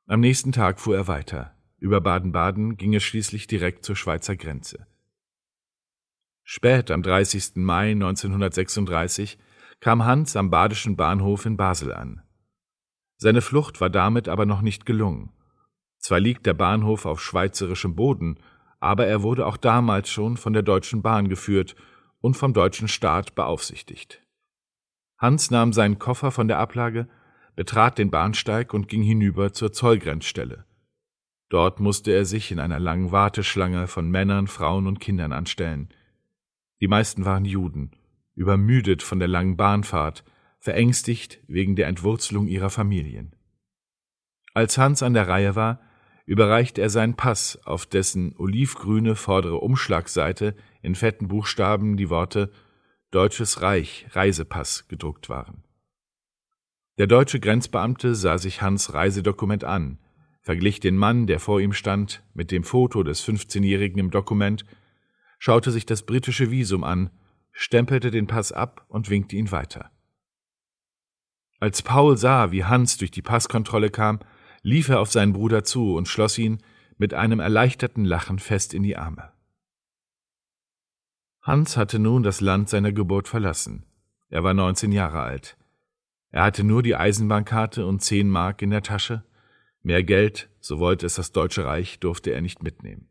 Am nächsten Tag fuhr er weiter. Über Baden-Baden ging es schließlich direkt zur Schweizer Grenze. Spät am 30. Mai 1936 kam Hans am Badischen Bahnhof in Basel an. Seine Flucht war damit aber noch nicht gelungen. Zwar liegt der Bahnhof auf schweizerischem Boden, aber er wurde auch damals schon von der Deutschen Bahn geführt und vom deutschen Staat beaufsichtigt. Hans nahm seinen Koffer von der Ablage, betrat den Bahnsteig und ging hinüber zur Zollgrenzstelle. Dort musste er sich in einer langen Warteschlange von Männern, Frauen und Kindern anstellen. Die meisten waren Juden, übermüdet von der langen Bahnfahrt, verängstigt wegen der Entwurzelung ihrer Familien. Als Hans an der Reihe war, überreichte er seinen Pass, auf dessen olivgrüne vordere Umschlagseite in fetten Buchstaben die Worte »Deutsches Reich, Reisepass« gedruckt waren. Der deutsche Grenzbeamte sah sich Hans' Reisedokument an, verglich den Mann, der vor ihm stand, mit dem Foto des 15-Jährigen im Dokument, schaute sich das britische Visum an, stempelte den Pass ab und winkte ihn weiter. Als Paul sah, wie Hans durch die Passkontrolle kam, lief er auf seinen Bruder zu und schloss ihn mit einem erleichterten Lachen fest in die Arme. Hans hatte nun das Land seiner Geburt verlassen. Er war 19 Jahre alt. Er hatte nur die Eisenbahnkarte und 10 Mark in der Tasche. Mehr Geld, so wollte es das Deutsche Reich, durfte er nicht mitnehmen.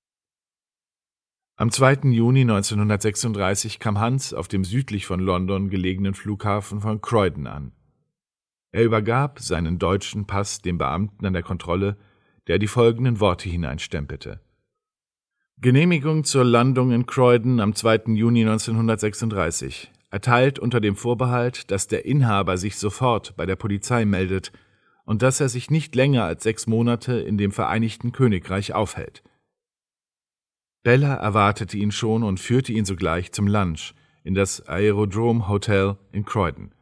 Am 2. Juni 1936 kam Hans auf dem südlich von London gelegenen Flughafen von Croydon an. Er übergab seinen deutschen Pass dem Beamten an der Kontrolle, der die folgenden Worte hineinstempelte: Genehmigung zur Landung in Croydon am 2. Juni 1936, erteilt unter dem Vorbehalt, dass der Inhaber sich sofort bei der Polizei meldet und dass er sich nicht länger als 6 Monate in dem Vereinigten Königreich aufhält. Bella erwartete ihn schon und führte ihn sogleich zum Lunch in das Aerodrome Hotel in Croydon.